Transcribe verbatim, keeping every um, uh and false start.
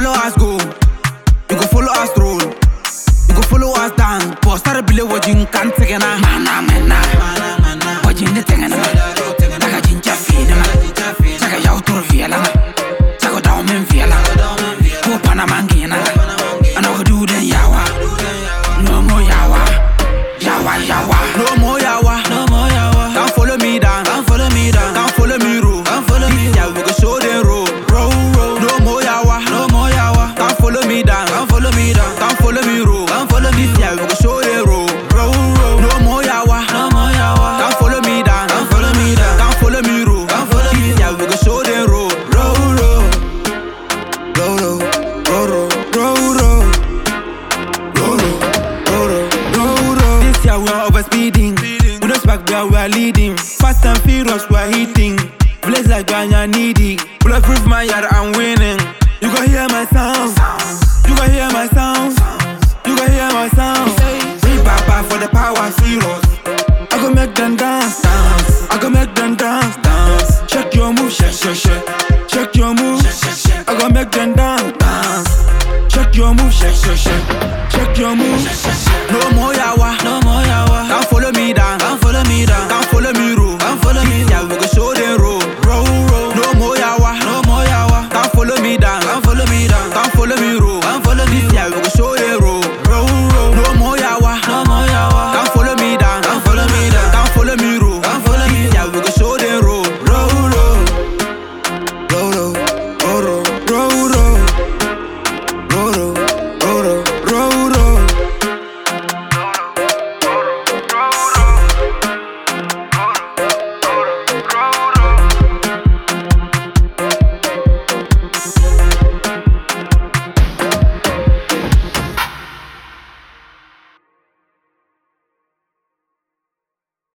follow us go, you go follow us roll, you go follow us down. But start below what you can't take na. Mana mana, what you need to take na. Naga jinja fina, naga yau tur fiela, naga down men fiela, go Panamangina, and I go do the yawa, no more yawa, yawa yawa, no more yawa, no more yawa. Can't follow me down, can't follow me down, can't follow me roll, can't follow me. Yeah, we go show them roll, roll roll. No more yawa, no more yawa. Can't follow me down, can't follow me down, can't follow me roll, can't follow me. Yeah, we go show them roll, roll roll. No more yawa, no more yawa. Can't follow me down, can't follow me down, can't follow me roll, can't follow me. Yeah, we go show them roll, roll roll, roll roll, roll roll, roll roll, roll roll, roll roll. This year we are overspeeding, we don't back where we are leading. Fast and furious we are hitting, blaze like Ganya needy. Bulletproof my yard, I'm winning. You gon' hear my sound, you gon' hear my sound, you gon' hear my sound. We papa for the power serious. I gon' make them dance, dance. I gon' make them dance, dance. Check your move, shake, shake, shake. Check your move, I gon' make them dance, dance. Check your move, shake, shake, shake. Check your move. No more yawa, no more yawa. Can't follow me down, can't follow me down.